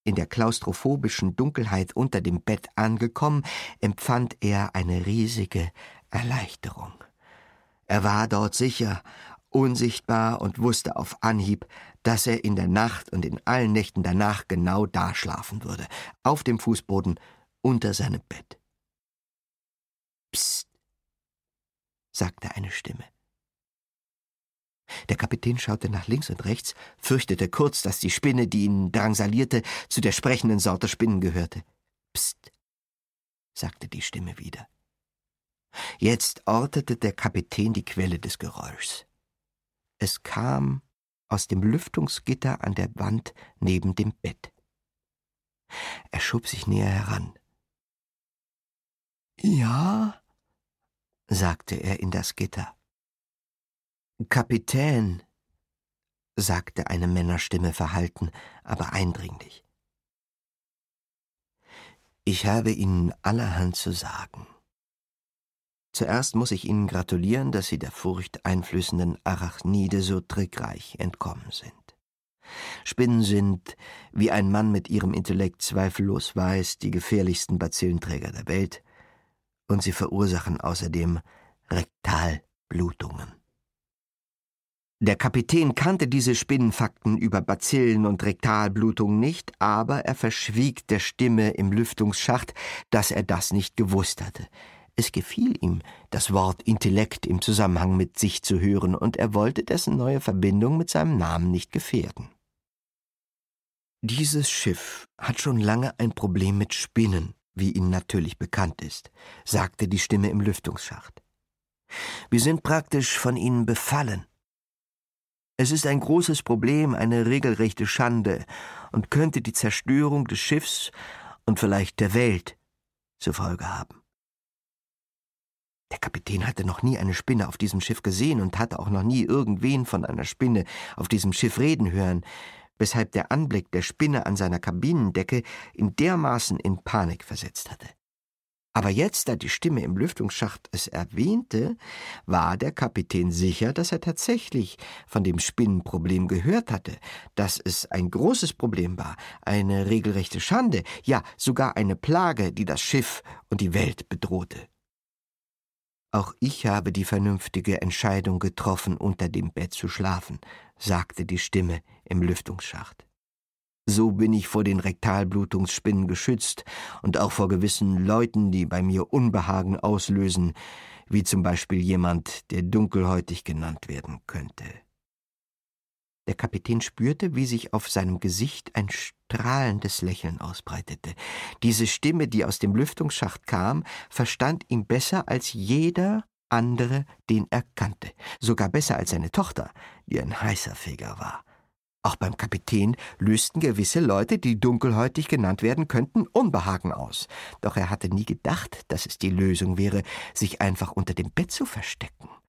In der klaustrophobischen Dunkelheit unter dem Bett angekommen, empfand er eine riesige Erleichterung. Er war dort sicher, unsichtbar und wusste auf Anhieb, dass er in der Nacht und in allen Nächten danach genau da schlafen würde, auf dem Fußboden unter seinem Bett. »Psst«, sagte eine Stimme. Der Kapitän schaute nach links und rechts, fürchtete kurz, dass die Spinne, die ihn drangsalierte, zu der sprechenden Sorte Spinnen gehörte. »Psst«, sagte die Stimme wieder. Jetzt ortete der Kapitän die Quelle des Geräuschs. Es kam aus dem Lüftungsgitter an der Wand neben dem Bett. Er schob sich näher heran. »Ja«, sagte er in das Gitter. »Kapitän«, sagte eine Männerstimme verhalten, aber eindringlich. »Ich habe Ihnen allerhand zu sagen. Zuerst muss ich Ihnen gratulieren, dass Sie der furchteinflößenden Arachnide so trickreich entkommen sind. Spinnen sind, wie ein Mann mit ihrem Intellekt zweifellos weiß, die gefährlichsten Bazillenträger der Welt, und sie verursachen außerdem Rektalblutungen.« Der Kapitän kannte diese Spinnenfakten über Bazillen und Rektalblutungen nicht, aber er verschwieg der Stimme im Lüftungsschacht, dass er das nicht gewusst hatte. Es gefiel ihm, das Wort Intellekt im Zusammenhang mit sich zu hören, und er wollte dessen neue Verbindung mit seinem Namen nicht gefährden. »Dieses Schiff hat schon lange ein Problem mit Spinnen, wie Ihnen natürlich bekannt ist«, sagte die Stimme im Lüftungsschacht. »Wir sind praktisch von ihnen befallen. Es ist ein großes Problem, eine regelrechte Schande, und könnte die Zerstörung des Schiffs und vielleicht der Welt zur Folge haben.« Der Kapitän hatte noch nie eine Spinne auf diesem Schiff gesehen und hatte auch noch nie irgendwen von einer Spinne auf diesem Schiff reden hören, weshalb der Anblick der Spinne an seiner Kabinendecke ihn dermaßen in Panik versetzt hatte. Aber jetzt, da die Stimme im Lüftungsschacht es erwähnte, war der Kapitän sicher, dass er tatsächlich von dem Spinnenproblem gehört hatte, dass es ein großes Problem war, eine regelrechte Schande, ja sogar eine Plage, die das Schiff und die Welt bedrohte. »Auch ich habe die vernünftige Entscheidung getroffen, unter dem Bett zu schlafen«, sagte die Stimme im Lüftungsschacht. »So bin ich vor den Rektalblutungsspinnen geschützt und auch vor gewissen Leuten, die bei mir Unbehagen auslösen, wie zum Beispiel jemand, der dunkelhäutig genannt werden könnte.« Der Kapitän spürte, wie sich auf seinem Gesicht ein strahlendes Lächeln ausbreitete. Diese Stimme, die aus dem Lüftungsschacht kam, verstand ihn besser als jeder andere, den er kannte, sogar besser als seine Tochter, die ein heißer Feger war. Auch beim Kapitän lösten gewisse Leute, die dunkelhäutig genannt werden könnten, Unbehagen aus. Doch er hatte nie gedacht, dass es die Lösung wäre, sich einfach unter dem Bett zu verstecken.